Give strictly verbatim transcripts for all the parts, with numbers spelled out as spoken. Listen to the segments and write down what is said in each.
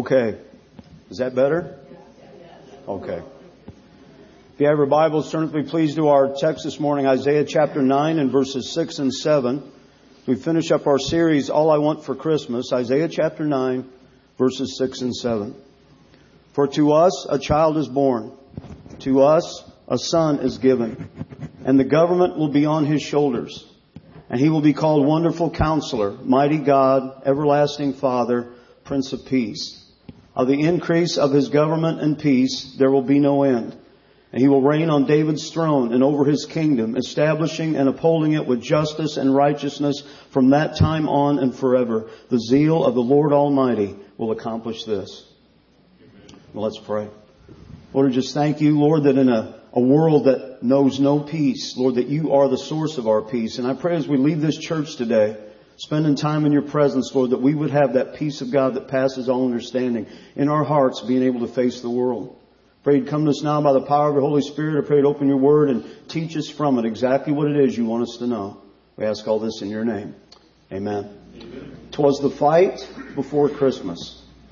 Okay. Is that better? Okay. If you have your Bibles, turn with me please to our text this morning, Isaiah chapter nine and verses six and seven. We finish up our series, All I Want for Christmas, Isaiah chapter nine, verses six and seven. For to us a child is born, to us a son is given, and the government will be on his shoulders. And he will be called Wonderful Counselor, Mighty God, Everlasting Father, Prince of Peace. Of the increase of his government and peace there will be no end. And he will reign on David's throne and over his kingdom, establishing and upholding it with justice and righteousness from that time on and forever. The zeal of the Lord Almighty will accomplish this. Well, let's pray. Lord, just thank you, Lord, that in a, a world that knows no peace, Lord, that you are the source of our peace. And I pray as we leave this church today, spending time in your presence, Lord, that we would have that peace of God that passes all understanding in our hearts, being able to face the world. Pray you'd come to us now by the power of your Holy Spirit. I pray you'd open your word and teach us from it exactly what it is you want us to know. We ask all this in your name. Amen. Amen. 'Twas the fight before Christmas.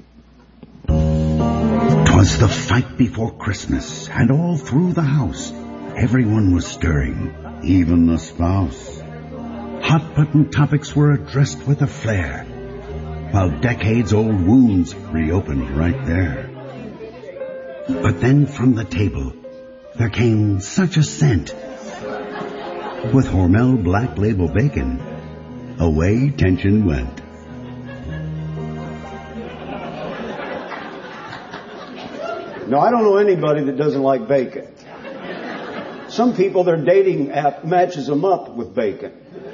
'Twas the fight before Christmas, and all through the house everyone was stirring, even the spouse. Hot-button topics were addressed with a flair, while decades-old wounds reopened right there. But then from the table there came such a scent. With Hormel Black Label Bacon, away tension went. No, I don't know anybody that doesn't like bacon. Some people, their dating app matches them up with bacon.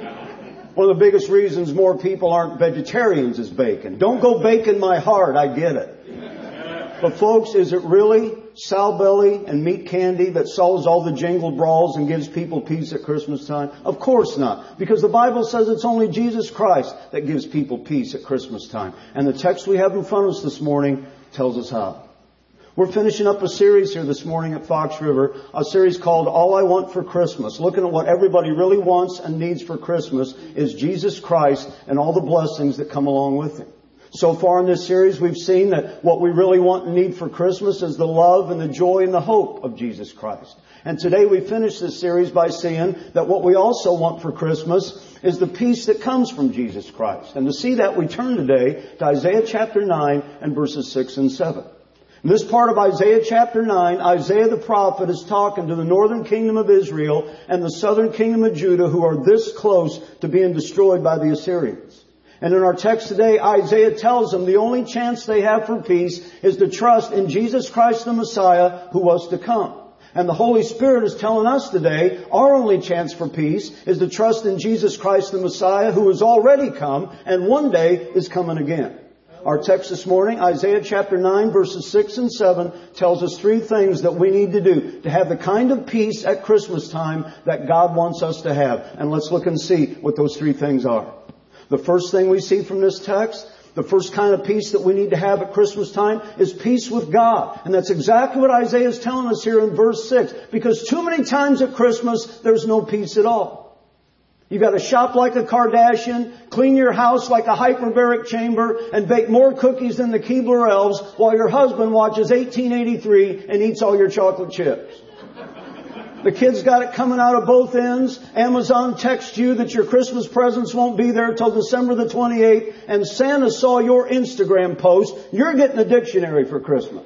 One of the biggest reasons more people aren't vegetarians is bacon. Don't go bacon my heart, I get it. But folks, is it really sow belly and meat candy that solves all the jingle brawls and gives people peace at Christmas time? Of course not. Because the Bible says it's only Jesus Christ that gives people peace at Christmas time. And the text we have in front of us this morning tells us how. We're finishing up a series here this morning at Fox River, a series called All I Want for Christmas. Looking at what everybody really wants and needs for Christmas is Jesus Christ and all the blessings that come along with Him. So far in this series, we've seen that what we really want and need for Christmas is the love and the joy and the hope of Jesus Christ. And today we finish this series by saying that what we also want for Christmas is the peace that comes from Jesus Christ. And to see that, we turn today to Isaiah chapter nine and verses six and seven. In this part of Isaiah chapter nine, Isaiah the prophet is talking to the northern kingdom of Israel and the southern kingdom of Judah, who are this close to being destroyed by the Assyrians. And in our text today, Isaiah tells them the only chance they have for peace is to trust in Jesus Christ the Messiah who was to come. And the Holy Spirit is telling us today our only chance for peace is to trust in Jesus Christ the Messiah who has already come and one day is coming again. Our text this morning, Isaiah chapter nine, verses six and seven, tells us three things that we need to do to have the kind of peace at Christmas time that God wants us to have. And let's look and see what those three things are. The first thing we see from this text, the first kind of peace that we need to have at Christmas time is peace with God. And that's exactly what Isaiah is telling us here in verse six. Because too many times at Christmas, there's no peace at all. You've got to shop like a Kardashian, clean your house like a hyperbaric chamber, and bake more cookies than the Keebler elves while your husband watches eighteen eighty-three and eats all your chocolate chips. The kids got it coming out of both ends. Amazon texts you that your Christmas presents won't be there till December the twenty-eighth, and Santa saw your Instagram post. You're getting a dictionary for Christmas.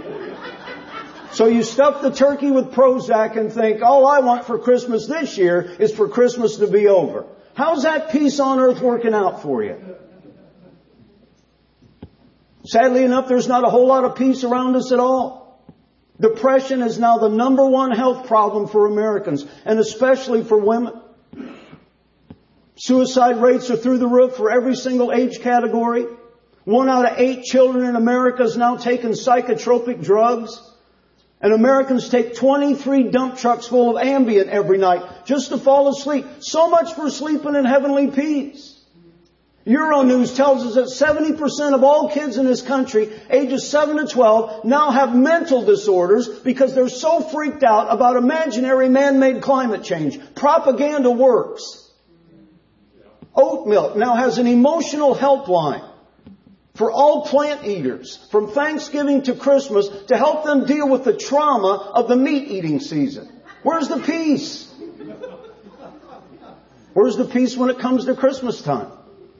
So you stuff the turkey with Prozac and think, all I want for Christmas this year is for Christmas to be over. How's that peace on earth working out for you? Sadly enough, there's not a whole lot of peace around us at all. Depression is now the number one health problem for Americans, and especially for women. Suicide rates are through the roof for every single age category. One out of eight children in America is now taking psychotropic drugs. And Americans take twenty-three dump trucks full of Ambien every night just to fall asleep. So much for sleeping in heavenly peace. Euronews tells us that seventy percent of all kids in this country, ages seven to twelve, now have mental disorders because they're so freaked out about imaginary man-made climate change. Propaganda works. Oat Milk now has an emotional helpline for all plant eaters, from Thanksgiving to Christmas, to help them deal with the trauma of the meat eating season. Where's the peace? Where's the peace when it comes to Christmas time?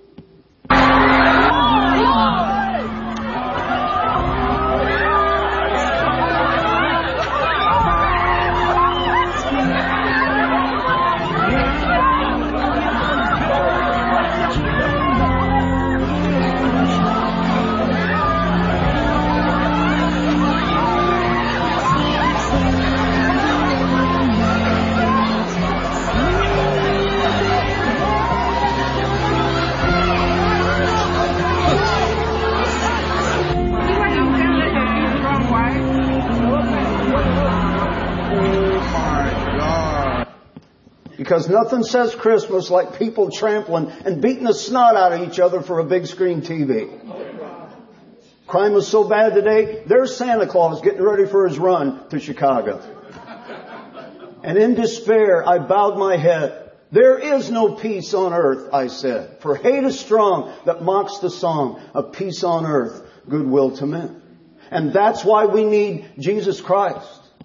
Because nothing says Christmas like people trampling and beating the snot out of each other for a big screen T V. Crime is so bad today, there's Santa Claus getting ready for his run to Chicago. And in despair, I bowed my head. There is no peace on earth, I said, for hate is strong that mocks the song of peace on earth, goodwill to men. And that's why we need Jesus Christ.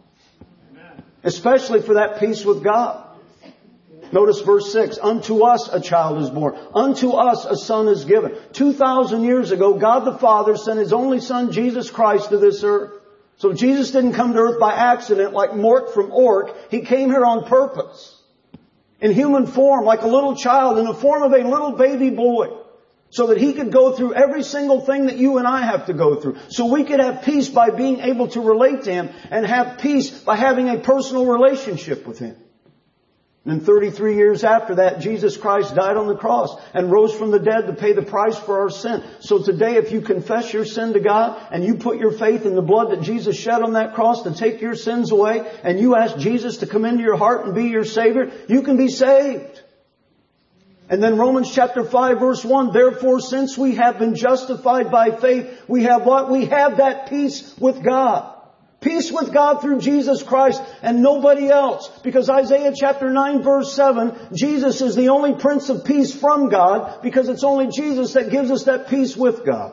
Especially for that peace with God. Notice verse six. Unto us a child is born. Unto us a son is given. Two thousand years ago, God the Father sent His only Son, Jesus Christ, to this earth. So Jesus didn't come to earth by accident like Mort from Ork. He came here on purpose. In human form, like a little child, in the form of a little baby boy. So that He could go through every single thing that you and I have to go through. So we could have peace by being able to relate to Him, and have peace by having a personal relationship with Him. And then thirty-three years after that, Jesus Christ died on the cross and rose from the dead to pay the price for our sin. So today, if you confess your sin to God and you put your faith in the blood that Jesus shed on that cross to take your sins away, and you ask Jesus to come into your heart and be your Savior, you can be saved. And then Romans chapter five verse one, therefore since we have been justified by faith, we have what? We have that peace with God. Peace with God through Jesus Christ and nobody else. Because Isaiah chapter nine verse seven, Jesus is the only Prince of Peace from God, because it's only Jesus that gives us that peace with God.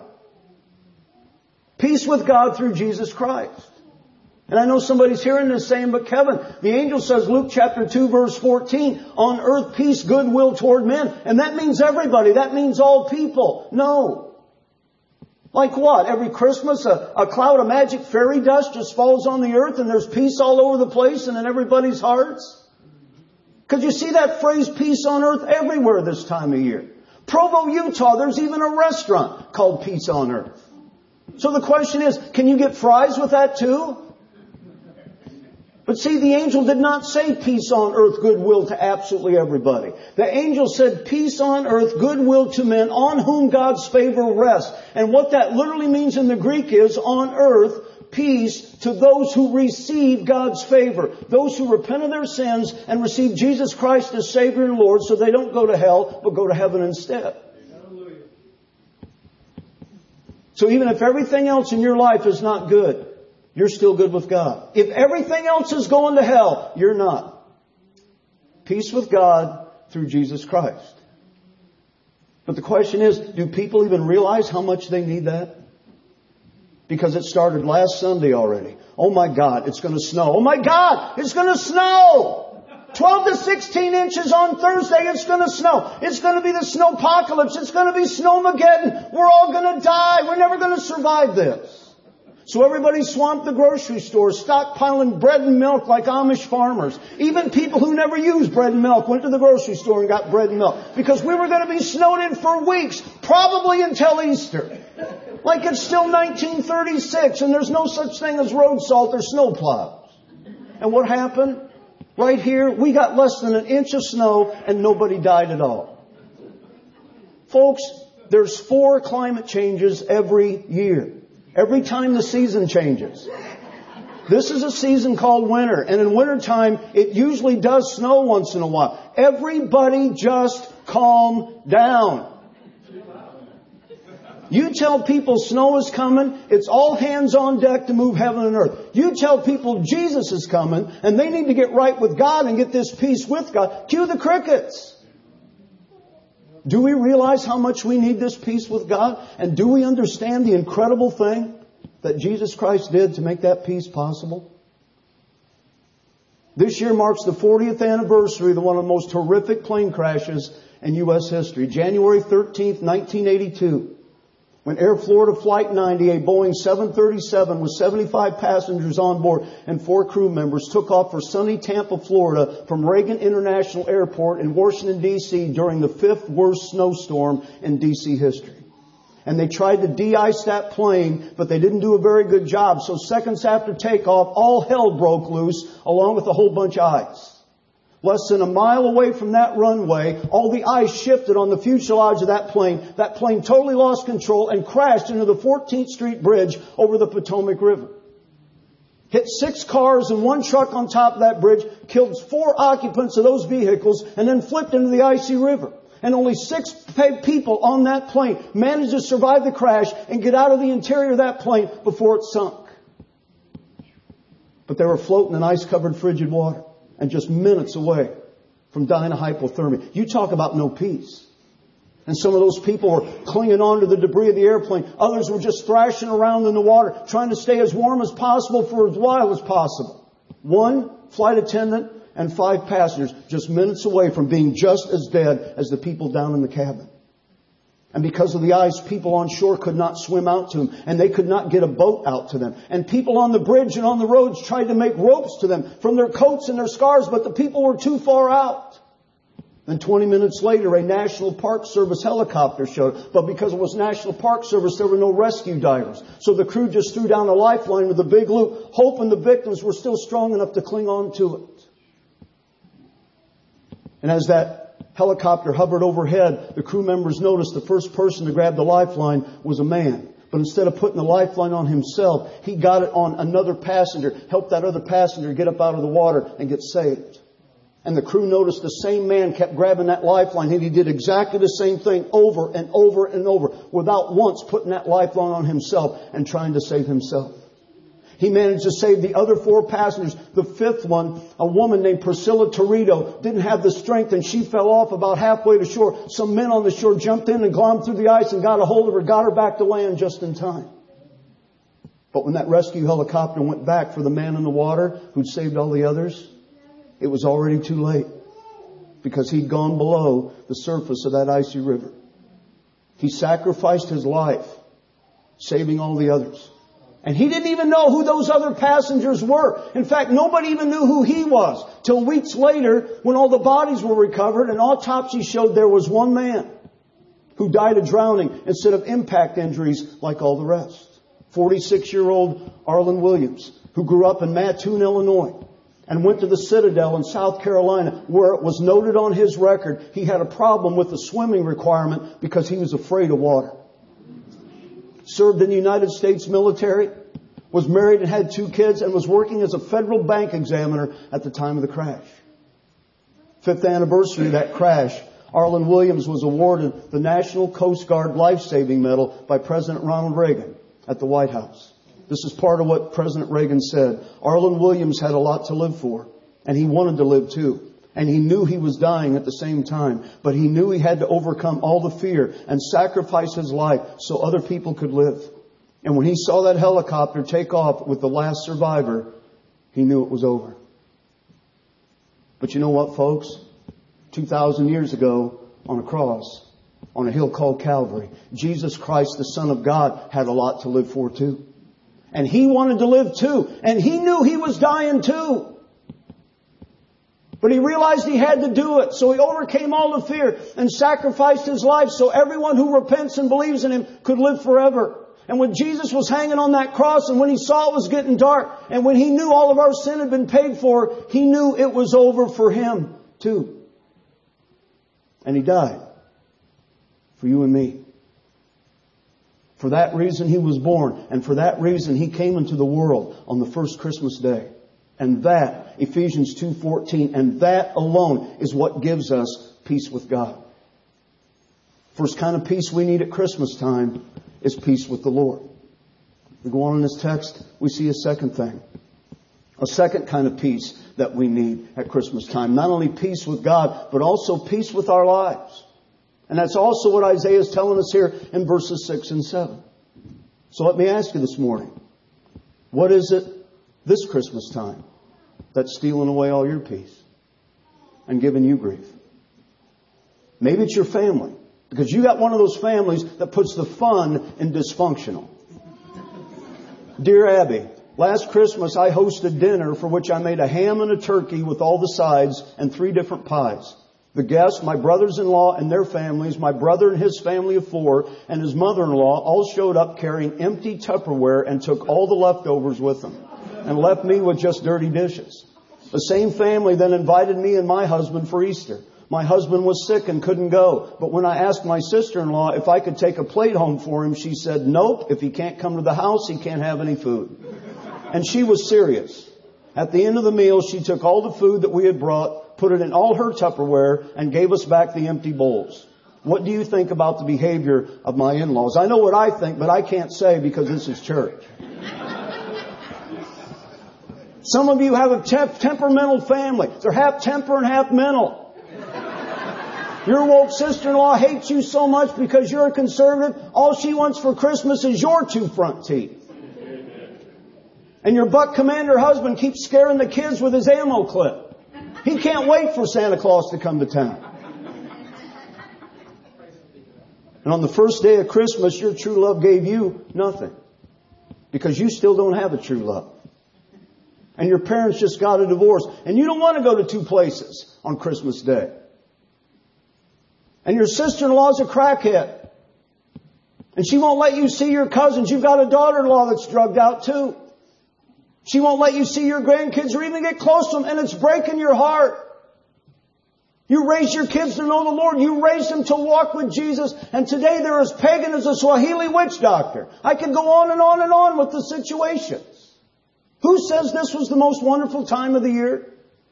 Peace with God through Jesus Christ. And I know somebody's hearing this saying, but Kevin, the angel says, Luke chapter two verse fourteen, on earth peace, goodwill toward men. And that means everybody. That means all people. No. Like what? Every Christmas a, a cloud of magic fairy dust just falls on the earth and there's peace all over the place and in everybody's hearts? Because you see that phrase, peace on earth, everywhere this time of year. Provo, Utah, there's even a restaurant called Peace on Earth. So the question is, can you get fries with that too? But see, the angel did not say peace on earth, goodwill to absolutely everybody. The angel said peace on earth, goodwill to men on whom God's favor rests. And what that literally means in the Greek is on earth, peace to those who receive God's favor. Those who repent of their sins and receive Jesus Christ as Savior and Lord, so they don't go to hell, but go to heaven instead. So even if everything else in your life is not good, you're still good with God. If everything else is going to hell, you're not. Peace with God through Jesus Christ. But the question is, do people even realize how much they need that? Because it started last Sunday already. Oh my God, it's going to snow. Oh my God, it's going to snow! twelve to sixteen inches on Thursday, it's going to snow. It's going to be the snowpocalypse. It's going to be Snowmageddon. We're all going to die. We're never going to survive this. So everybody swamped the grocery store, stockpiling bread and milk like Amish farmers. Even people who never used bread and milk went to the grocery store and got bread and milk. Because we were going to be snowed in for weeks, probably until Easter. Like it's still nineteen thirty-six and there's no such thing as road salt or snowplows. And what happened? Right here, we got less than an inch of snow and nobody died at all. Folks, there's four climate changes every year. Every time the season changes. This is a season called winter. And in wintertime, it usually does snow once in a while. Everybody just calm down. You tell people snow is coming, it's all hands on deck to move heaven and earth. You tell people Jesus is coming, and they need to get right with God and get this peace with God. Cue the crickets. do we realize how much we need this peace with God? And do we understand the incredible thing that Jesus Christ did to make that peace possible? This year marks the fortieth anniversary of one of the most horrific plane crashes in U S history. January thirteenth, nineteen eighty-two. When Air Florida Flight ninety, a Boeing seven thirty-seven with seventy-five passengers on board and four crew members, took off for sunny Tampa, Florida from Reagan International Airport in Washington, D C during the fifth worst snowstorm in D C history. And they tried to de-ice that plane, but they didn't do a very good job. So seconds after takeoff, all hell broke loose, along with a whole bunch of ice. Less than a mile away from that runway, all the ice shifted on the fuselage of that plane. That plane totally lost control and crashed into the fourteenth Street Bridge over the Potomac River. Hit six cars and one truck on top of that bridge, killed four occupants of those vehicles, and then flipped into the icy river. And only six people on that plane managed to survive the crash and get out of the interior of that plane before it sunk. But they were floating in ice-covered frigid water and just minutes away from dying of hypothermia. You talk about no peace. And some of those people were clinging on to the debris of the airplane. Others were just thrashing around in the water, trying to stay as warm as possible for as while as possible. One flight attendant and five passengers just minutes away from being just as dead as the people down in the cabin. And because of the ice, people on shore could not swim out to them, and they could not get a boat out to them. And people on the bridge and on the roads tried to make ropes to them from their coats and their scarves, but the people were too far out. Then twenty minutes later, a National Park Service helicopter showed up. But because it was National Park Service, there were no rescue divers. So the crew just threw down a lifeline with a big loop, hoping the victims were still strong enough to cling on to it. And as that helicopter hovered overhead, the crew members noticed the first person to grab the lifeline was a man. But instead of putting the lifeline on himself, he got it on another passenger, helped that other passenger get up out of the water and get saved. And the crew noticed the same man kept grabbing that lifeline, and he did exactly the same thing over and over and over without once putting that lifeline on himself and trying to save himself. He managed to save the other four passengers. The fifth one, a woman named Priscilla Torito, didn't have the strength and she fell off about halfway to shore. Some men on the shore jumped in and glommed through the ice and got a hold of her, got her back to land just in time. But when that rescue helicopter went back for the man in the water who'd saved all the others, it was already too late because he'd gone below the surface of that icy river. He sacrificed his life, saving all the others. And he didn't even know who those other passengers were. In fact, nobody even knew who he was. Till weeks later, when all the bodies were recovered and autopsies showed there was one man who died of drowning instead of impact injuries like all the rest. forty-six-year-old Arlen Williams, who grew up in Mattoon, Illinois, and went to the Citadel in South Carolina, where it was noted on his record he had a problem with the swimming requirement because he was afraid of water. Served in the United States military, was married and had two kids, and was working as a federal bank examiner at the time of the crash. Fifth anniversary of that crash, Arlen Williams was awarded the National Coast Guard Life-Saving Medal by President Ronald Reagan at the White House. This is part of what President Reagan said. Arlen Williams had a lot to live for, and he wanted to live too. And he knew he was dying at the same time. But he knew he had to overcome all the fear and sacrifice his life so other people could live. And when he saw that helicopter take off with the last survivor, he knew it was over. But you know what, folks? two thousand years ago, on a cross, on a hill called Calvary, Jesus Christ, the Son of God, had a lot to live for too. And he wanted to live too. And he knew he was dying too. But he realized he had to do it. So he overcame all the fear and sacrificed his life so everyone who repents and believes in him could live forever. And when Jesus was hanging on that cross, and when he saw it was getting dark, and when he knew all of our sin had been paid for, he knew it was over for him too. And he died for you and me. For that reason he was born. And for that reason he came into the world on the first Christmas day. And that, Ephesians two fourteen, and that alone is what gives us peace with God. First kind of peace we need at Christmas time is peace with the Lord. We go on in this text, we see a second thing. A second kind of peace that we need at Christmas time. Not only peace with God, but also peace with our lives. And that's also what Isaiah is telling us here in verses six and seven. So let me ask you this morning, what is it this Christmas time that's stealing away all your peace and giving you grief? Maybe it's your family, because you got one of those families that puts the fun in dysfunctional. Dear Abby, last Christmas I hosted dinner for which I made a ham and a turkey with all the sides and three different pies. The guests, my brothers-in-law and their families, my brother and his family of four, and his mother-in-law all showed up carrying empty Tupperware and took all the leftovers with them and left me with just dirty dishes. The same family then invited me and my husband for Easter. My husband was sick and couldn't go, but when I asked my sister-in-law if I could take a plate home for him, she said, nope, if he can't come to the house, he can't have any food. And she was serious. At the end of the meal, she took all the food that we had brought, put it in all her Tupperware, and gave us back the empty bowls. What do you think about the behavior of my in-laws? I know what I think, but I can't say because this is church. Some of you have a temp- temperamental family. They're half temper and half mental. Your woke sister-in-law hates you so much because you're a conservative. All she wants for Christmas is your two front teeth. And your buck commander husband keeps scaring the kids with his ammo clip. He can't wait for Santa Claus to come to town. And on the first day of Christmas, your true love gave you nothing. Because you still don't have a true love. And your parents just got a divorce. And you don't want to go to two places on Christmas Day. And your sister-in-law's a crackhead. And she won't let you see your cousins. You've got a daughter-in-law that's drugged out too. She won't let you see your grandkids or even get close to them. And it's breaking your heart. You raised your kids to know the Lord. You raised them to walk with Jesus. And today they're as pagan as a Swahili witch doctor. I could go on and on and on with the situations. Who says this was the most wonderful time of the year?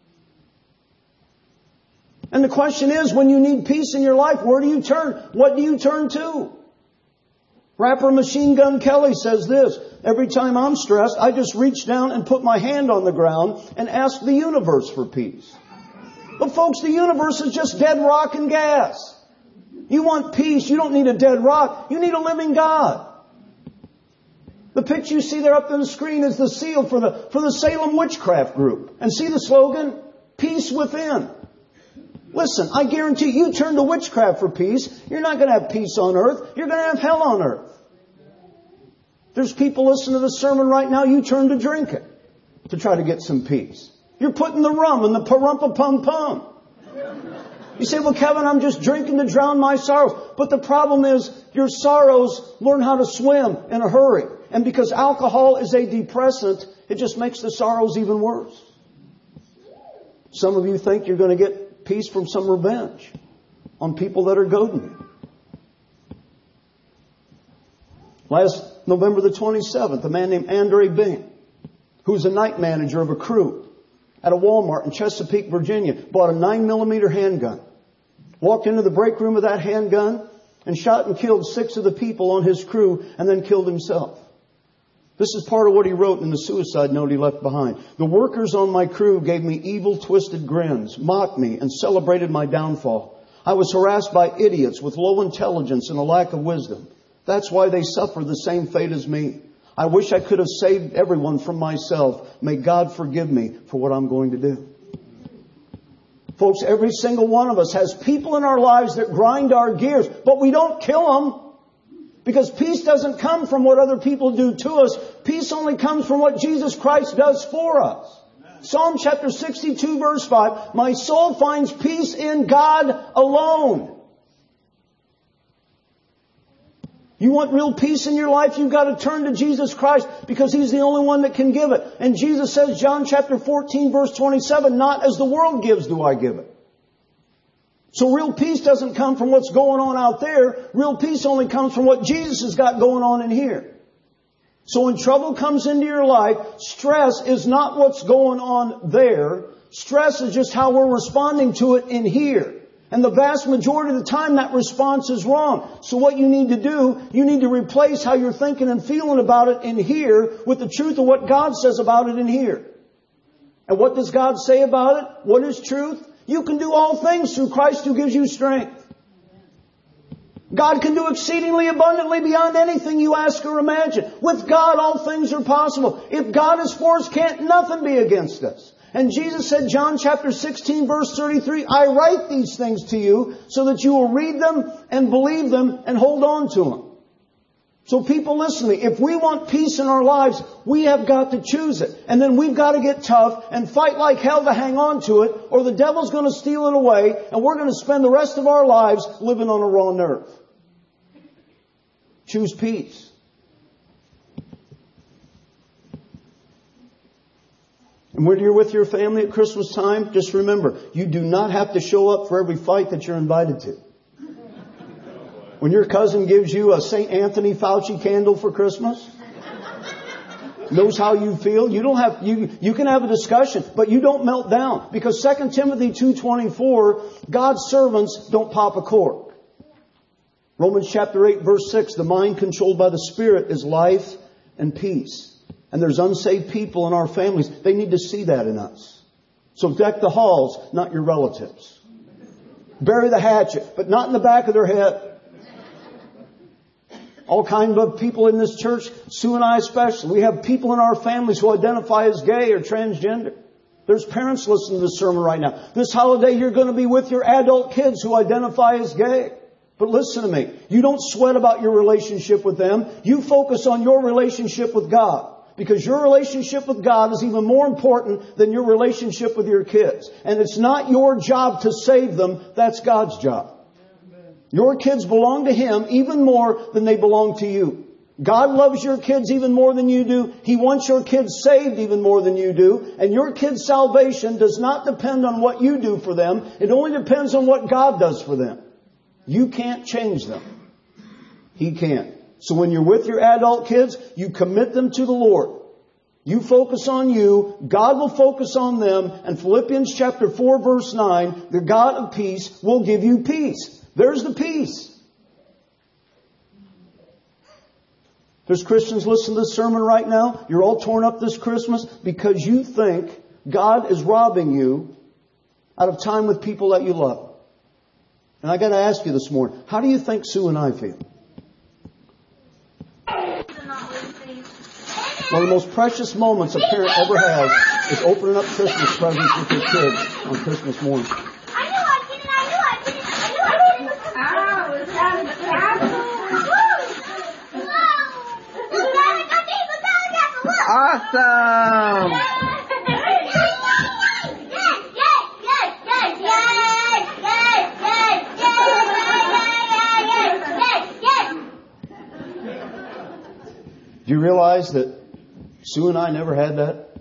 And the question is, when you need peace in your life, where do you turn? What do you turn to? Rapper Machine Gun Kelly says this, every time I'm stressed, I just reach down and put my hand on the ground and ask the universe for peace. But folks, the universe is just dead rock and gas. You want peace, you don't need a dead rock, you need a living God. The picture you see there up on the screen is the seal for the, for the Salem Witchcraft Group. And see the slogan? Peace within. Listen, I guarantee you turn to witchcraft for peace. You're not going to have peace on earth. You're going to have hell on earth. There's people listening to this sermon right now. You turn to drinking to try to get some peace. You're putting the rum in the parumpa-pum-pum. You say, well, Kevin, I'm just drinking to drown my sorrows. But the problem is your sorrows learn how to swim in a hurry. And because alcohol is a depressant, it just makes the sorrows even worse. Some of you think you're going to get peace from some revenge on people that are goading you. Last November the twenty-seventh, a man named Andre Bing, who's a night manager of a crew at a Walmart in Chesapeake, Virginia, bought a nine millimeter handgun, walked into the break room of that handgun, and shot and killed six of the people on his crew, and then killed himself. This is part of what he wrote in the suicide note he left behind. The workers on my crew gave me evil, twisted grins, mocked me, and celebrated my downfall. I was harassed by idiots with low intelligence and a lack of wisdom. That's why they suffer the same fate as me. I wish I could have saved everyone from myself. May God forgive me for what I'm going to do. Folks, every single one of us has people in our lives that grind our gears, but we don't kill them. Because peace doesn't come from what other people do to us. Peace only comes from what Jesus Christ does for us. Amen. Psalm chapter sixty-two verse five, my soul finds peace in God alone. You want real peace in your life, you've got to turn to Jesus Christ because He's the only one that can give it. And Jesus says, John chapter fourteen verse twenty-seven, not as the world gives do I give it. So real peace doesn't come from what's going on out there. Real peace only comes from what Jesus has got going on in here. So when trouble comes into your life, stress is not what's going on there. Stress is just how we're responding to it in here. And the vast majority of the time that response is wrong. So what you need to do, you need to replace how you're thinking and feeling about it in here with the truth of what God says about it in here. And what does God say about it? What is truth? You can do all things through Christ who gives you strength. God can do exceedingly abundantly beyond anything you ask or imagine. With God, all things are possible. If God is for us, can't nothing be against us. And Jesus said, John chapter sixteen, verse thirty-three, I write these things to you so that you will read them and believe them and hold on to them. So people, listen to me. If we want peace in our lives, we have got to choose it. And then we've got to get tough and fight like hell to hang on to it, or the devil's going to steal it away, and we're going to spend the rest of our lives living on a raw nerve. Choose peace. And when you're with your family at Christmas time, just remember, you do not have to show up for every fight that you're invited to. When your cousin gives you a Saint Anthony Fauci candle for Christmas, knows how you feel, you don't have, you, you can have a discussion, but you don't melt down. Because Second Timothy two twenty-four, God's servants don't pop a cork. Romans chapter eight, verse six, the mind controlled by the Spirit is life and peace. And there's unsaved people in our families. They need to see that in us. So deck the halls, not your relatives. Bury the hatchet, but not in the back of their head. All kinds of people in this church, Sue and I especially, we have people in our families who identify as gay or transgender. There's parents listening to this sermon right now. This holiday you're going to be with your adult kids who identify as gay. But listen to me. You don't sweat about your relationship with them. You focus on your relationship with God. Because your relationship with God is even more important than your relationship with your kids. And it's not your job to save them. That's God's job. Your kids belong to Him even more than they belong to you. God loves your kids even more than you do. He wants your kids saved even more than you do. And your kids' salvation does not depend on what you do for them. It only depends on what God does for them. You can't change them. He can. So when you're with your adult kids, you commit them to the Lord. You focus on you, God will focus on them, and Philippians chapter four verse nine, the God of peace will give you peace. There's the peace. There's Christians listening to this sermon right now. You're all torn up this Christmas because you think God is robbing you out of time with people that you love. And I got to ask you this morning, how do you think Sue and I feel? One of the most precious moments a parent ever has is opening up Christmas presents with their kids on Christmas morning. Awesome! Do you realize that Sue and I never had that?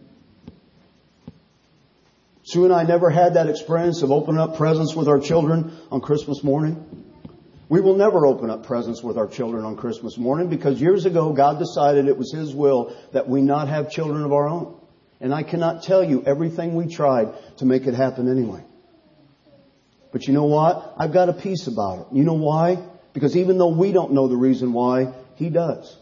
Sue and I never had that experience of opening up presents with our children on Christmas morning. We will never open up presents with our children on Christmas morning because years ago God decided it was His will that we not have children of our own. And I cannot tell you everything we tried to make it happen anyway. But you know what? I've got a peace about it. You know why? Because even though we don't know the reason why, He does.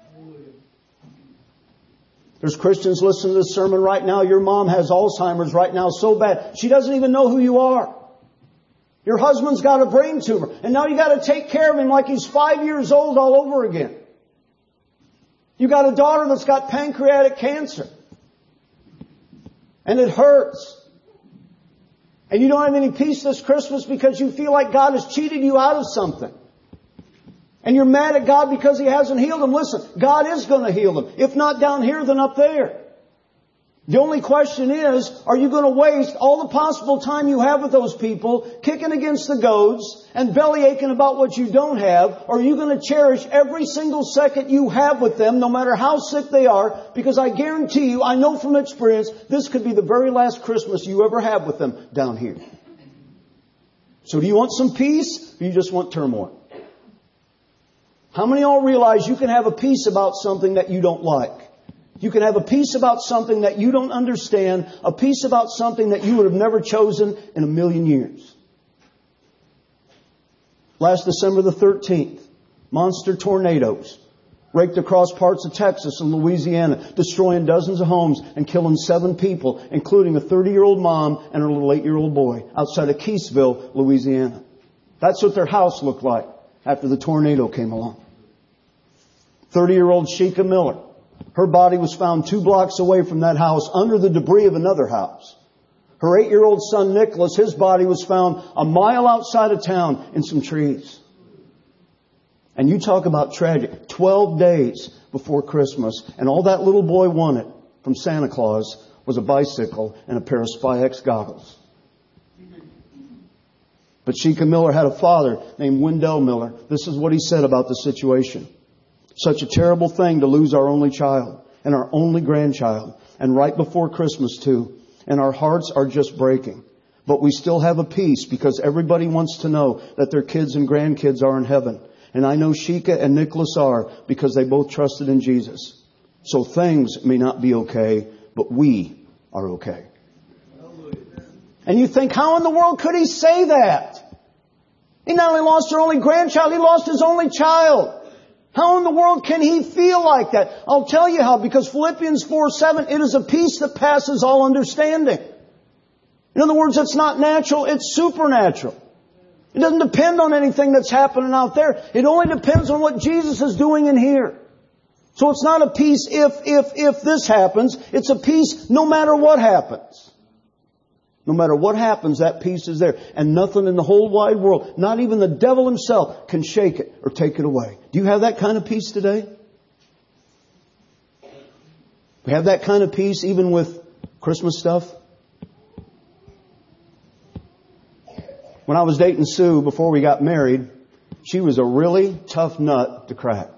There's Christians listening to this sermon right now. Your mom has Alzheimer's right now so bad. She doesn't even know who you are. Your husband's got a brain tumor. And now you got to take care of him like he's five years old all over again. You got a daughter that's got pancreatic cancer. And it hurts. And you don't have any peace this Christmas because you feel like God has cheated you out of something. And you're mad at God because He hasn't healed them. Listen, God is going to heal them. If not down here, then up there. The only question is, are you going to waste all the possible time you have with those people, kicking against the goads and belly aching about what you don't have? Or are you going to cherish every single second you have with them, no matter how sick they are? Because I guarantee you, I know from experience, this could be the very last Christmas you ever have with them down here. So do you want some peace, or you just want turmoil? How many of y'all realize you can have a peace about something that you don't like? You can have a peace about something that you don't understand, a peace about something that you would have never chosen in a million years. Last December the thirteenth, monster tornadoes raked across parts of Texas and Louisiana, destroying dozens of homes and killing seven people, including a thirty-year-old mom and her little eight-year-old boy outside of Keysville, Louisiana. That's what their house looked like after the tornado came along. thirty-year-old Sheikah Miller. Her body was found two blocks away from that house under the debris of another house. Her eight-year-old son Nicholas, his body was found a mile outside of town in some trees. And you talk about tragic. Twelve days before Christmas, and all that little boy wanted from Santa Claus was a bicycle and a pair of Spy-X goggles. But Sheikah Miller had a father named Wendell Miller. This is what he said about the situation. Such a terrible thing to lose our only child and our only grandchild, and right before Christmas too. And our hearts are just breaking. But we still have a peace because everybody wants to know that their kids and grandkids are in heaven. And I know Sheikah and Nicholas are because they both trusted in Jesus. So things may not be okay, but we are okay. And you think, how in the world could he say that? He not only lost her only grandchild, he lost his only child. How in the world can he feel like that? I'll tell you how, because Philippians four seven, it is a peace that passes all understanding. In other words, it's not natural, it's supernatural. It doesn't depend on anything that's happening out there. It only depends on what Jesus is doing in here. So it's not a peace if, if, if this happens. It's a peace no matter what happens. No matter what happens, that peace is there. And nothing in the whole wide world, not even the devil himself, can shake it or take it away. Do you have that kind of peace today? We have that kind of peace even with Christmas stuff? When I was dating Sue before we got married, she was a really tough nut to crack.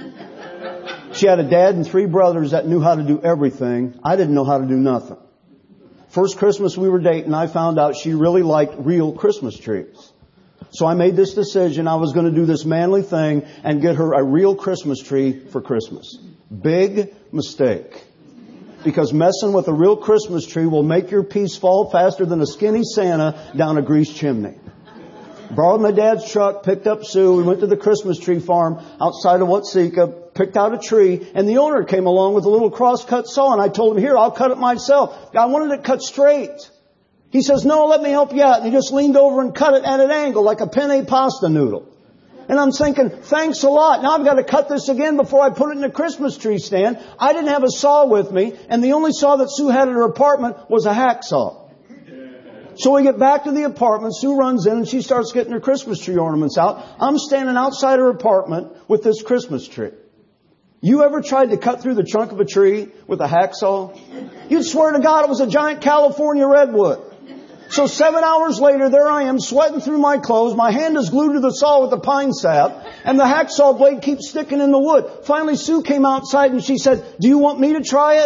She had a dad and three brothers that knew how to do everything. I didn't know how to do nothing. First Christmas we were dating, I found out she really liked real Christmas trees. So I made this decision. I was going to do this manly thing and get her a real Christmas tree for Christmas. Big mistake. Because messing with a real Christmas tree will make your piece fall faster than a skinny Santa down a greased chimney. Borrowed my dad's truck, picked up Sue. We went to the Christmas tree farm outside of Watseka, picked out a tree, and the owner came along with a little cross-cut saw, and I told him, here, I'll cut it myself. I wanted it cut straight. He says, no, let me help you out. And he just leaned over and cut it at an angle like a penne pasta noodle. And I'm thinking, thanks a lot. Now I've got to cut this again before I put it in a Christmas tree stand. I didn't have a saw with me, and the only saw that Sue had at her apartment was a hacksaw. So we get back to the apartment. Sue runs in and she starts getting her Christmas tree ornaments out. I'm standing outside her apartment with this Christmas tree. You ever tried to cut through the trunk of a tree with a hacksaw? You'd swear to God it was a giant California redwood. So seven hours later, there I am sweating through my clothes. My hand is glued to the saw with the pine sap, and the hacksaw blade keeps sticking in the wood. Finally, Sue came outside and she said, do you want me to try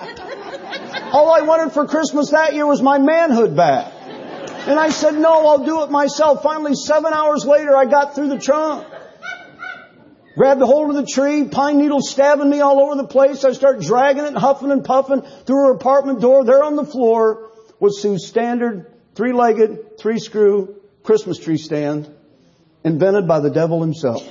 it? All I wanted for Christmas that year was my manhood back. And I said, no, I'll do it myself. Finally, seven hours later, I got through the trunk. Grabbed a hold of the tree, pine needles stabbing me all over the place. I start dragging it, huffing and puffing through her apartment door. There on the floor was Sue's standard three-legged, three-screw Christmas tree stand invented by the devil himself.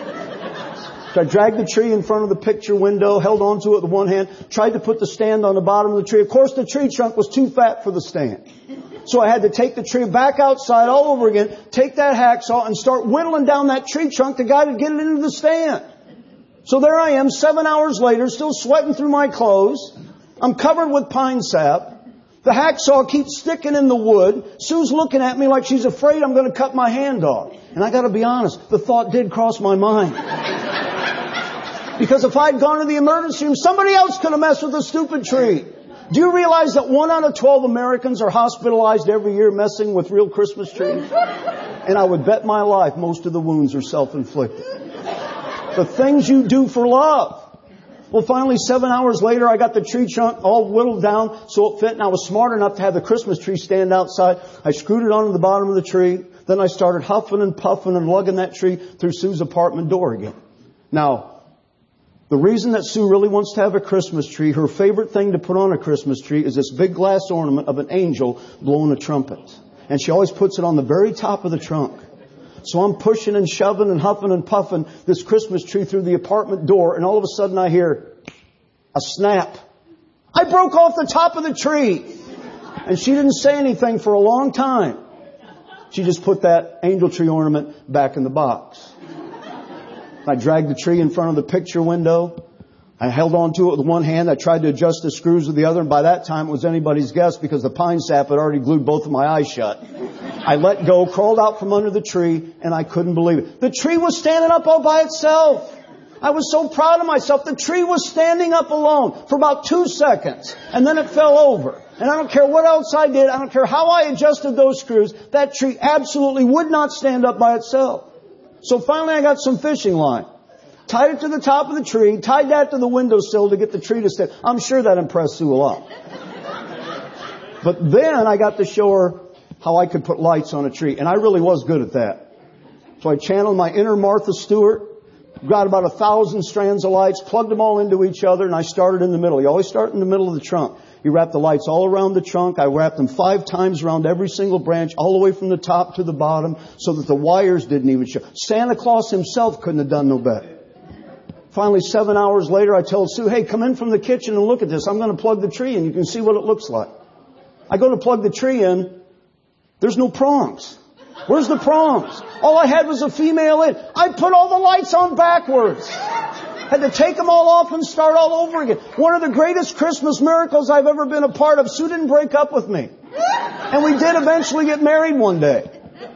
So I dragged the tree in front of the picture window, held onto it with one hand, tried to put the stand on the bottom of the tree. Of course, the tree trunk was too fat for the stand. So I had to take the tree back outside all over again, take that hacksaw and start whittling down that tree trunk to guide it, get it into the stand. So there I am, seven hours later, still sweating through my clothes. I'm covered with pine sap. The hacksaw keeps sticking in the wood. Sue's looking at me like she's afraid I'm going to cut my hand off. And I got to be honest, the thought did cross my mind. Because if I'd gone to the emergency room, somebody else could have messed with the stupid tree. Do you realize that one out of twelve Americans are hospitalized every year messing with real Christmas trees? And I would bet my life most of the wounds are self-inflicted. The things you do for love. Well, finally, seven hours later, I got the tree trunk all whittled down so it fit, and I was smart enough to have the Christmas tree stand outside. I screwed it onto the bottom of the tree. Then I started huffing and puffing and lugging that tree through Sue's apartment door again. Now, the reason that Sue really wants to have a Christmas tree, her favorite thing to put on a Christmas tree is this big glass ornament of an angel blowing a trumpet. And she always puts it on the very top of the trunk. So I'm pushing and shoving and huffing and puffing this Christmas tree through the apartment door, and all of a sudden I hear a snap. I broke off the top of the tree. And she didn't say anything for a long time. She just put that angel tree ornament back in the box. I dragged the tree in front of the picture window. I held on to it with one hand. I tried to adjust the screws with the other. And by that time, it was anybody's guess because the pine sap had already glued both of my eyes shut. I let go, crawled out from under the tree, and I couldn't believe it. The tree was standing up all by itself. I was so proud of myself. The tree was standing up alone for about two seconds. And then it fell over. And I don't care what else I did. I don't care how I adjusted those screws. That tree absolutely would not stand up by itself. So finally I got some fishing line. Tied it to the top of the tree. Tied that to the windowsill to get the tree to stand. I'm sure that impressed Sue a lot. But then I got to show her how I could put lights on a tree. And I really was good at that. So I channeled my inner Martha Stewart. Got about a thousand strands of lights. Plugged them all into each other. And I started in the middle. You always start in the middle of the trunk. You wrap the lights all around the trunk. I wrapped them five times around every single branch, all the way from the top to the bottom, so that the wires didn't even show. Santa Claus himself couldn't have done no better. Finally, seven hours later, I told Sue, hey, come in from the kitchen and look at this. I'm going to plug the tree in. You can see what it looks like. I go to plug the tree in. There's no prongs. Where's the prongs? All I had was a female in. I put all the lights on backwards. Had to take them all off and start all over again. One of the greatest Christmas miracles I've ever been a part of. Sue didn't break up with me. And we did eventually get married one day.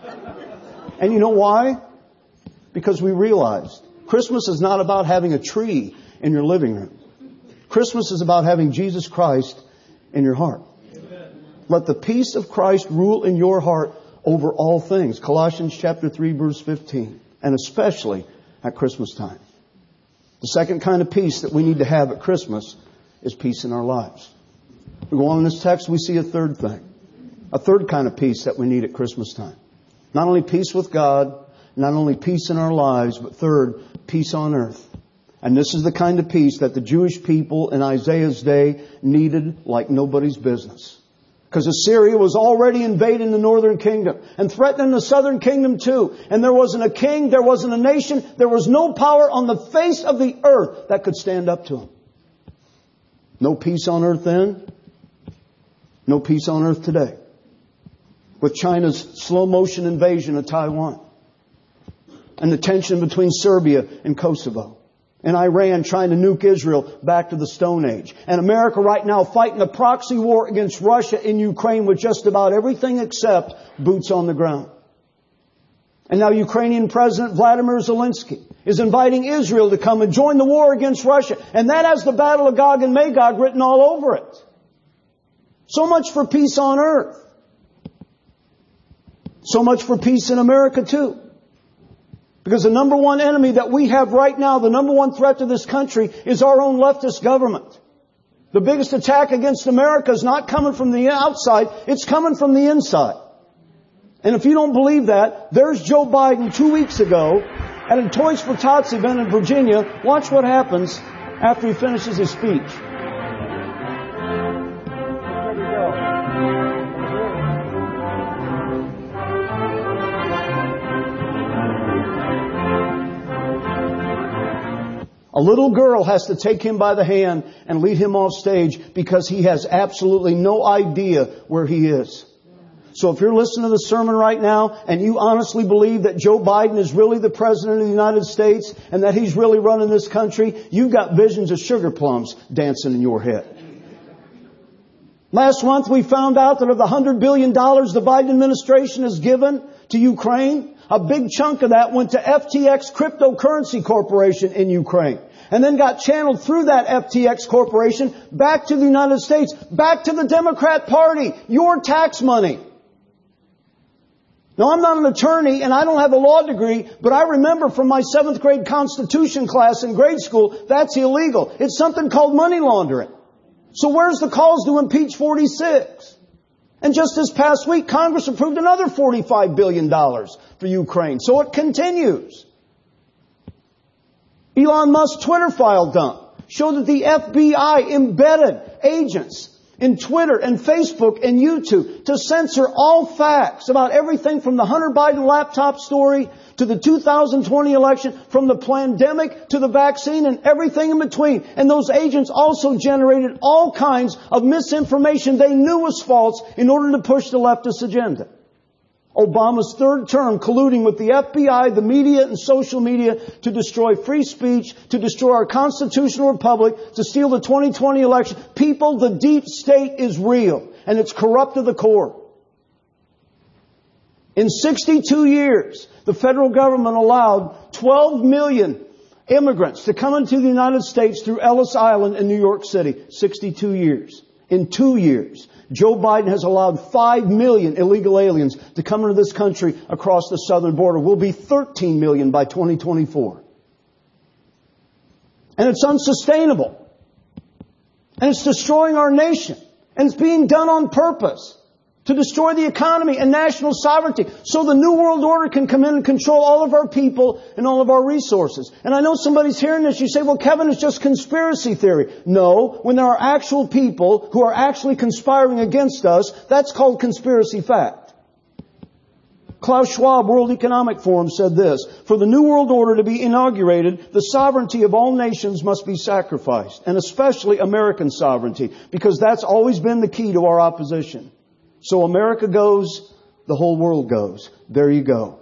And you know why? Because we realized Christmas is not about having a tree in your living room. Christmas is about having Jesus Christ in your heart. Amen. Let the peace of Christ rule in your heart over all things. Colossians chapter three, verse fifteen. And especially at Christmas time. The second kind of peace that we need to have at Christmas is peace in our lives. We go on in this text, we see a third thing. A third kind of peace that we need at Christmas time. Not only peace with God, not only peace in our lives, but third, peace on earth. And this is the kind of peace that the Jewish people in Isaiah's day needed like nobody's business. Because Assyria was already invading the northern kingdom and threatening the southern kingdom too. And there wasn't a king, there wasn't a nation, there was no power on the face of the earth that could stand up to them. No peace on earth then. No peace on earth today. With China's slow motion invasion of Taiwan. And the tension between Serbia and Kosovo. And Iran trying to nuke Israel back to the Stone Age. And America right now fighting a proxy war against Russia in Ukraine with just about everything except boots on the ground. And now Ukrainian President Vladimir Zelensky is inviting Israel to come and join the war against Russia. And that has the Battle of Gog and Magog written all over it. So much for peace on earth. So much for peace in America too. Because the number one enemy that we have right now, the number one threat to this country, is our own leftist government. The biggest attack against America is not coming from the outside, it's coming from the inside. And if you don't believe that, there's Joe Biden two weeks ago at a Toys for Tots event in Virginia. Watch what happens after he finishes his speech. A little girl has to take him by the hand and lead him off stage because he has absolutely no idea where he is. So if you're listening to the sermon right now and you honestly believe that Joe Biden is really the President of the United States and that he's really running this country, you've got visions of sugar plums dancing in your head. Last month we found out that of the one hundred billion dollars the Biden administration has given to Ukraine, a big chunk of that went to F T X Cryptocurrency Corporation in Ukraine. And then got channeled through that F T X Corporation back to the United States, back to the Democrat Party, your tax money. Now, I'm not an attorney and I don't have a law degree, but I remember from my seventh grade Constitution class in grade school, that's illegal. It's something called money laundering. So where's the calls to impeach forty-six? And just this past week, Congress approved another forty-five billion dollars for Ukraine. So it continues. Elon Musk's Twitter file dump showed that the F B I embedded agents in Twitter and Facebook and YouTube to censor all facts about everything from the Hunter Biden laptop story to the two thousand twenty election, from the pandemic to the vaccine and everything in between. And those agents also generated all kinds of misinformation they knew was false in order to push the leftist agenda. Obama's third term, colluding with the F B I, the media, and social media to destroy free speech, to destroy our constitutional republic, to steal the twenty twenty election. People, the deep state is real, and it's corrupt to the core. In sixty-two years, the federal government allowed twelve million immigrants to come into the United States through Ellis Island in New York City. sixty-two years. In two years, Joe Biden has allowed five million illegal aliens to come into this country across the southern border. We'll be thirteen million by twenty twenty-four. And it's unsustainable. And it's destroying our nation. And it's being done on purpose to destroy the economy and national sovereignty so the New World Order can come in and control all of our people and all of our resources. And I know somebody's hearing this. You say, well, Kevin, it's just conspiracy theory. No, when there are actual people who are actually conspiring against us, that's called conspiracy fact. Klaus Schwab, World Economic Forum, said this: for the New World Order to be inaugurated, the sovereignty of all nations must be sacrificed, and especially American sovereignty, because that's always been the key to our opposition. So America goes, the whole world goes. There you go.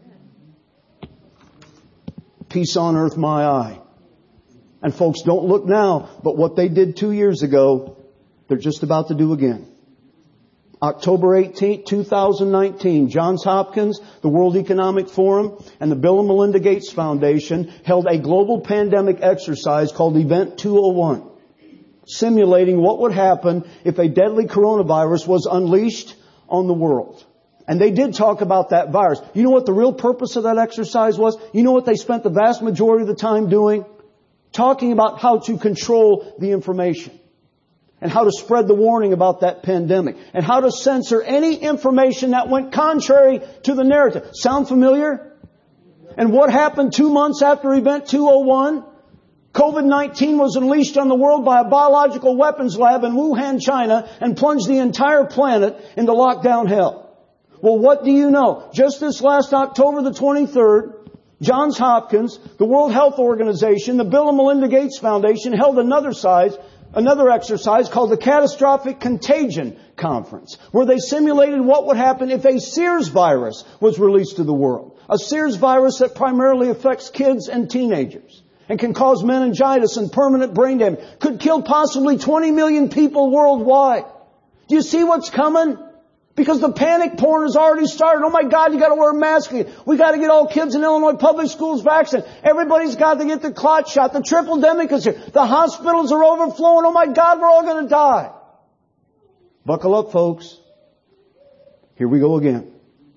Peace on earth, my eye. And folks, don't look now, but what they did two years ago, they're just about to do again. October eighteenth, twenty nineteen, Johns Hopkins, the World Economic Forum, and the Bill and Melinda Gates Foundation held a global pandemic exercise called Event two oh one. Simulating what would happen if a deadly coronavirus was unleashed on the world. And they did talk about that virus. You know what the real purpose of that exercise was? You know what they spent the vast majority of the time doing? Talking about how to control the information. And how to spread the warning about that pandemic. And how to censor any information that went contrary to the narrative. Sound familiar? And what happened two months after Event two oh one? COVID nineteen was unleashed on the world by a biological weapons lab in Wuhan, China, and plunged the entire planet into lockdown hell. Well, what do you know? Just this last October the twenty-third, Johns Hopkins, the World Health Organization, the Bill and Melinda Gates Foundation held another size, another exercise called the Catastrophic Contagion Conference, where they simulated what would happen if a SARS virus was released to the world. A SARS virus that primarily affects kids and teenagers. And can cause meningitis and permanent brain damage. Could kill possibly twenty million people worldwide. Do you see what's coming? Because the panic porn has already started. Oh my God, you got to wear a mask again. We got to get all kids in Illinois public schools vaccinated. Everybody's got to get the clot shot. The triple demic is here. The hospitals are overflowing. Oh my God, we're all going to die. Buckle up, folks. Here we go again.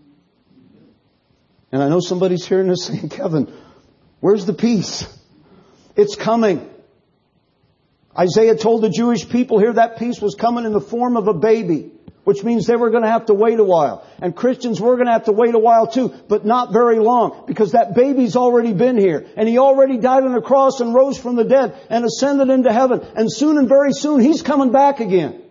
And I know somebody's hearing this saying, Kevin, where's the peace? It's coming. Isaiah told the Jewish people here that peace was coming in the form of a baby, which means they were going to have to wait a while. And Christians were going to have to wait a while too, but not very long, because that baby's already been here. And He already died on the cross and rose from the dead and ascended into heaven. And soon and very soon He's coming back again.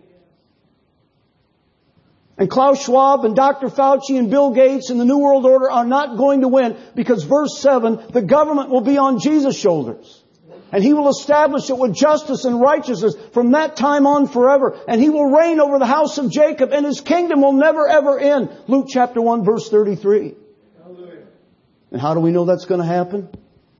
And Klaus Schwab and Doctor Fauci and Bill Gates and the New World Order are not going to win, because verse seven, the government will be on Jesus' shoulders. And He will establish it with justice and righteousness from that time on forever. And He will reign over the house of Jacob, and His kingdom will never ever end. Luke chapter one verse thirty-three. Hallelujah. And how do we know that's going to happen?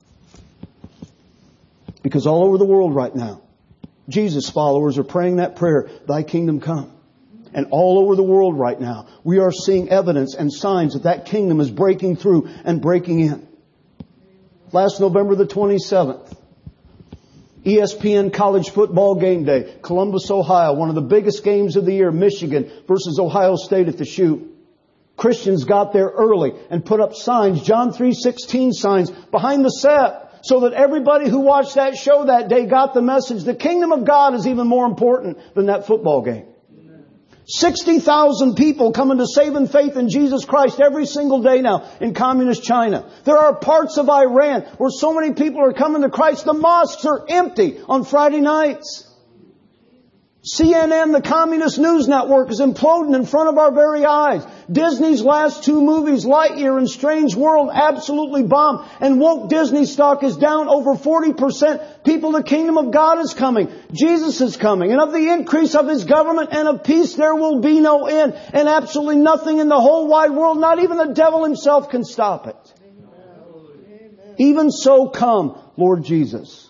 Because all over the world right now, Jesus followers are praying that prayer, Thy kingdom come. And all over the world right now, we are seeing evidence and signs that that kingdom is breaking through and breaking in. Last November the twenty-seventh, E S P N college football game day, Columbus, Ohio, one of the biggest games of the year, Michigan versus Ohio State at the Shoot. Christians got there early and put up signs, John three sixteen signs, behind the set, so that everybody who watched that show that day got the message. The kingdom of God is even more important than that football game. sixty thousand people coming to saving faith in Jesus Christ every single day now in communist China. There are parts of Iran where so many people are coming to Christ, the mosques are empty on Friday nights. C N N, the communist news network, is imploding in front of our very eyes. Disney's last two movies, Lightyear and Strange World, absolutely bombed. And woke Disney stock is down over forty percent. People, the kingdom of God is coming. Jesus is coming. And of the increase of His government and of peace there will be no end. And absolutely nothing in the whole wide world, not even the devil himself, can stop it. Amen. Even so come, Lord Jesus.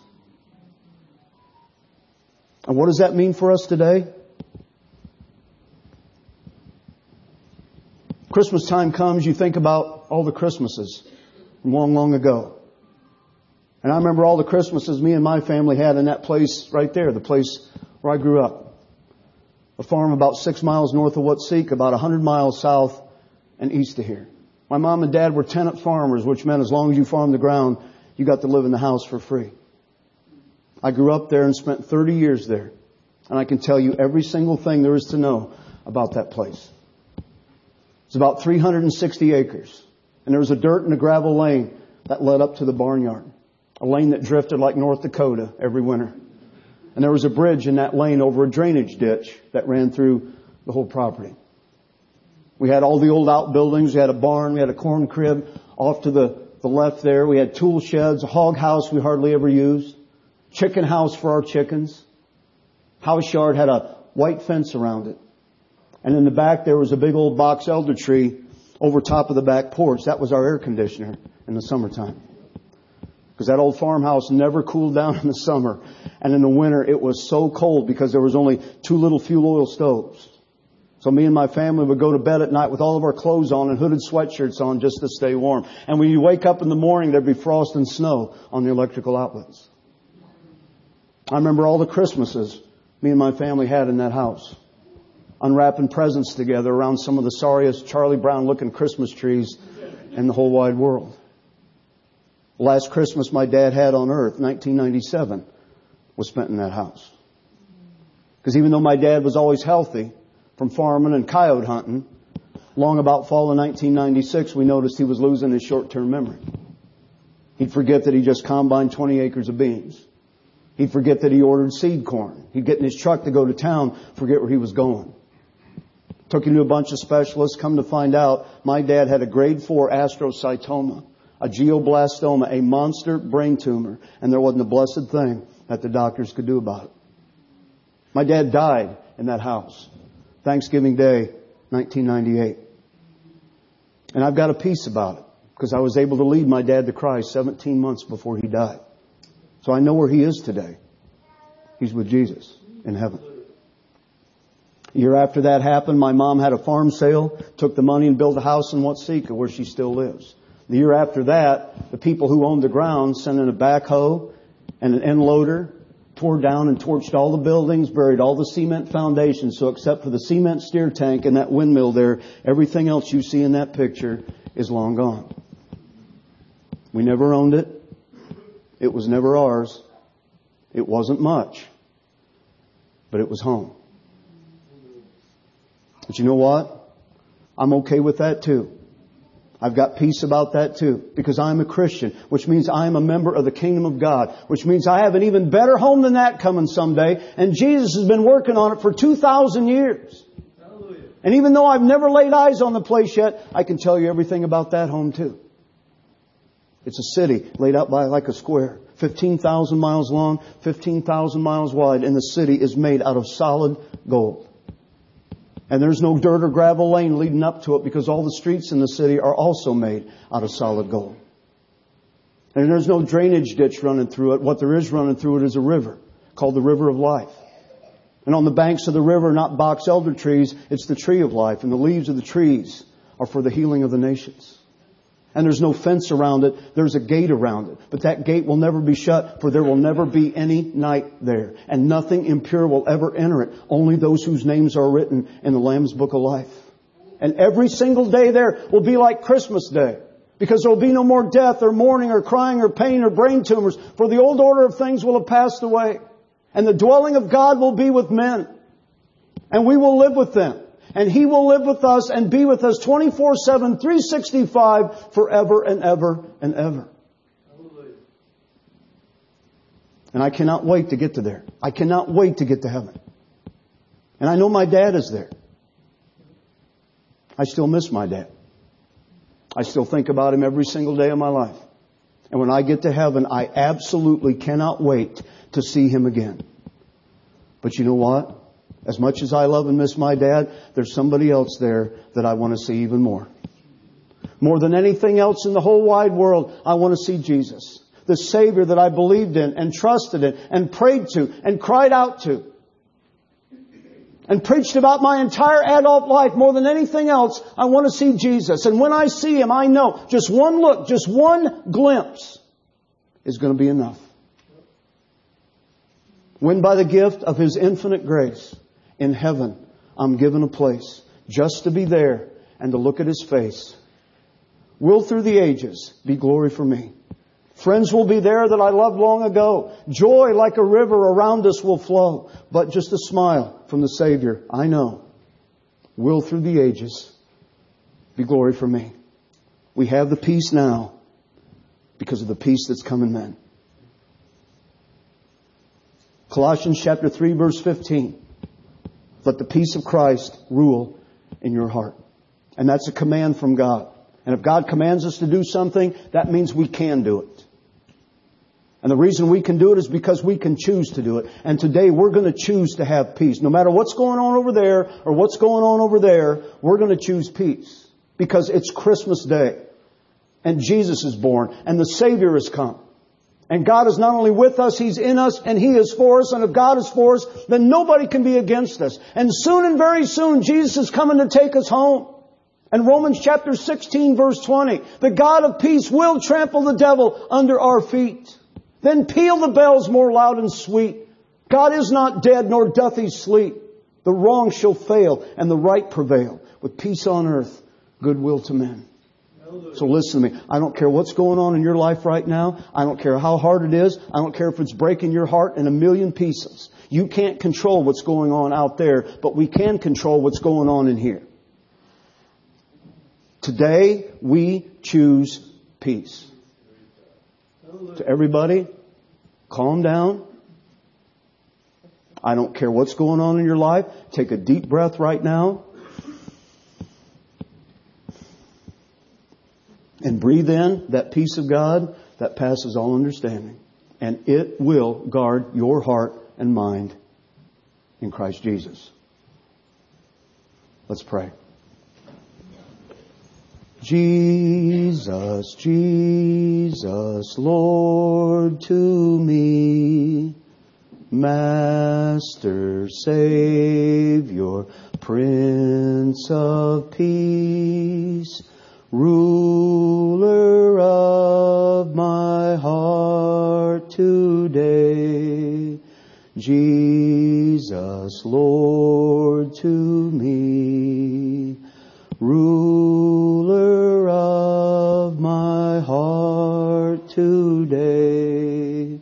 And what does that mean for us today? Christmas time comes, you think about all the Christmases from long, long ago. And I remember all the Christmases me and my family had in that place right there, the place where I grew up. A farm about six miles north of Watseka, about a hundred miles south and east of here. My mom and dad were tenant farmers, which meant as long as you farmed the ground, you got to live in the house for free. I grew up there and spent thirty years there. And I can tell you every single thing there is to know about that place. It's about three hundred sixty acres. And there was a dirt and a gravel lane that led up to the barnyard. A lane that drifted like North Dakota every winter. And there was a bridge in that lane over a drainage ditch that ran through the whole property. We had all the old outbuildings. We had a barn. We had a corn crib off to the, the left there. We had tool sheds, a hog house we hardly ever used. Chicken house for our chickens. House yard had a white fence around it. And in the back there was a big old box elder tree over top of the back porch. That was our air conditioner in the summertime. Because that old farmhouse never cooled down in the summer. And in the winter it was so cold because there was only two little fuel oil stoves. So me and my family would go to bed at night with all of our clothes on and hooded sweatshirts on just to stay warm. And when you wake up in the morning, there'd be frost and snow on the electrical outlets. I remember all the Christmases me and my family had in that house. Unwrapping presents together around some of the sorriest Charlie Brown looking Christmas trees in the whole wide world. The last Christmas my dad had on earth, nineteen ninety-seven, was spent in that house. Because even though my dad was always healthy from farming and coyote hunting, long about fall of nineteen ninety-six, we noticed he was losing his short-term memory. He'd forget that he just combined twenty acres of beans. He'd forget that he ordered seed corn. He'd get in his truck to go to town, forget where he was going. Took him to a bunch of specialists, come to find out my dad had a grade four astrocytoma, a glioblastoma, a monster brain tumor, and there wasn't a blessed thing that the doctors could do about it. My dad died in that house, Thanksgiving Day, nineteen ninety-eight. And I've got a peace about it, because I was able to lead my dad to Christ seventeen months before he died. So I know where he is today. He's with Jesus in heaven. A year after that happened, my mom had a farm sale, took the money and built a house in Watseka where she still lives. The year after that, the people who owned the ground sent in a backhoe and an end loader, tore down and torched all the buildings, buried all the cement foundations. So except for the cement steer tank and that windmill there, everything else you see in that picture is long gone. We never owned it. It was never ours. It wasn't much. But it was home. But you know what? I'm okay with that too. I've got peace about that too. Because I'm a Christian. Which means I'm a member of the kingdom of God. Which means I have an even better home than that coming someday. And Jesus has been working on it for two thousand years. Hallelujah. And even though I've never laid eyes on the place yet, I can tell you everything about that home too. It's a city laid out by like a square. fifteen thousand miles long, fifteen thousand miles wide. And the city is made out of solid gold. And there's no dirt or gravel lane leading up to it because all the streets in the city are also made out of solid gold. And there's no drainage ditch running through it. What there is running through it is a river called the River of Life. And on the banks of the river, not box elder trees, it's the tree of life. And the leaves of the trees are for the healing of the nations. And there's no fence around it. There's a gate around it. But that gate will never be shut, for there will never be any night there. And nothing impure will ever enter it. Only those whose names are written in the Lamb's Book of Life. And every single day there will be like Christmas Day. Because there will be no more death or mourning or crying or pain or brain tumors. For the old order of things will have passed away. And the dwelling of God will be with men. And we will live with them. And He will live with us and be with us twenty-four seven, three sixty-five, forever and ever and ever. And I cannot wait to get to there. I cannot wait to get to heaven. And I know my dad is there. I still miss my dad. I still think about him every single day of my life. And when I get to heaven, I absolutely cannot wait to see him again. But you know what? As much as I love and miss my dad, there's somebody else there that I want to see even more. More than anything else in the whole wide world, I want to see Jesus. The Savior that I believed in and trusted in and prayed to and cried out to. And preached about my entire adult life. More than anything else, I want to see Jesus. And when I see Him, I know just one look, just one glimpse is going to be enough. When by the gift of His infinite grace in heaven, I'm given a place just to be there and to look at His face, will through the ages be glory for me. Friends will be there that I loved long ago. Joy like a river around us will flow. But just a smile from the Savior, I know, will through the ages be glory for me. We have the peace now because of the peace that's coming then. Colossians chapter three verse fifteen. Let the peace of Christ rule in your heart. And that's a command from God. And if God commands us to do something, that means we can do it. And the reason we can do it is because we can choose to do it. And today we're going to choose to have peace. No matter what's going on over there or what's going on over there, we're going to choose peace. Because it's Christmas Day. And Jesus is born. And the Savior has come. And God is not only with us, He's in us and He is for us. And if God is for us, then nobody can be against us. And soon and very soon, Jesus is coming to take us home. And Romans chapter sixteen verse twenty, the God of peace will trample the devil under our feet. Then peal the bells more loud and sweet. God is not dead, nor doth He sleep. The wrong shall fail, and the right prevail. With peace on earth, goodwill to men. So listen to me. I don't care what's going on in your life right now. I don't care how hard it is. I don't care if it's breaking your heart in a million pieces. You can't control what's going on out there, but we can control what's going on in here. Today, we choose peace. To everybody, calm down. I don't care what's going on in your life. Take a deep breath right now. And breathe in that peace of God that passes all understanding. And it will guard your heart and mind in Christ Jesus. Let's pray. Jesus, Jesus, Lord to me, Master, Savior, Prince of Peace, Ruler of my heart today. Jesus, Lord to me, Ruler of my heart today.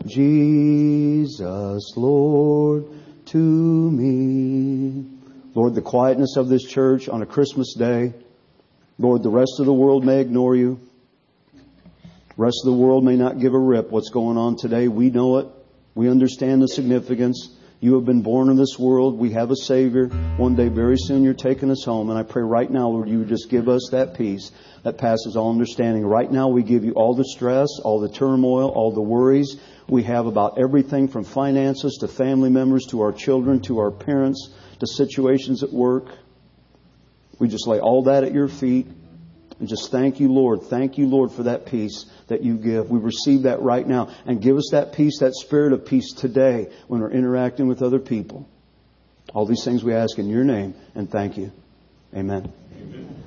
Jesus, Lord to me. Lord, the quietness of this church on a Christmas day. Lord, the rest of the world may ignore you. The rest of the world may not give a rip what's going on today. We know it. We understand the significance. You have been born in this world. We have a Savior. One day, very soon, you're taking us home. And I pray right now, Lord, you would just give us that peace that passes all understanding. Right now, we give you all the stress, all the turmoil, all the worries we have about everything from finances to family members to our children to our parents to situations at work. We just lay all that at your feet and just thank you, Lord. Thank you, Lord, for that peace that you give. We receive that right now. And give us that peace, that spirit of peace today when we're interacting with other people. All these things we ask in your name and thank you. Amen. Amen.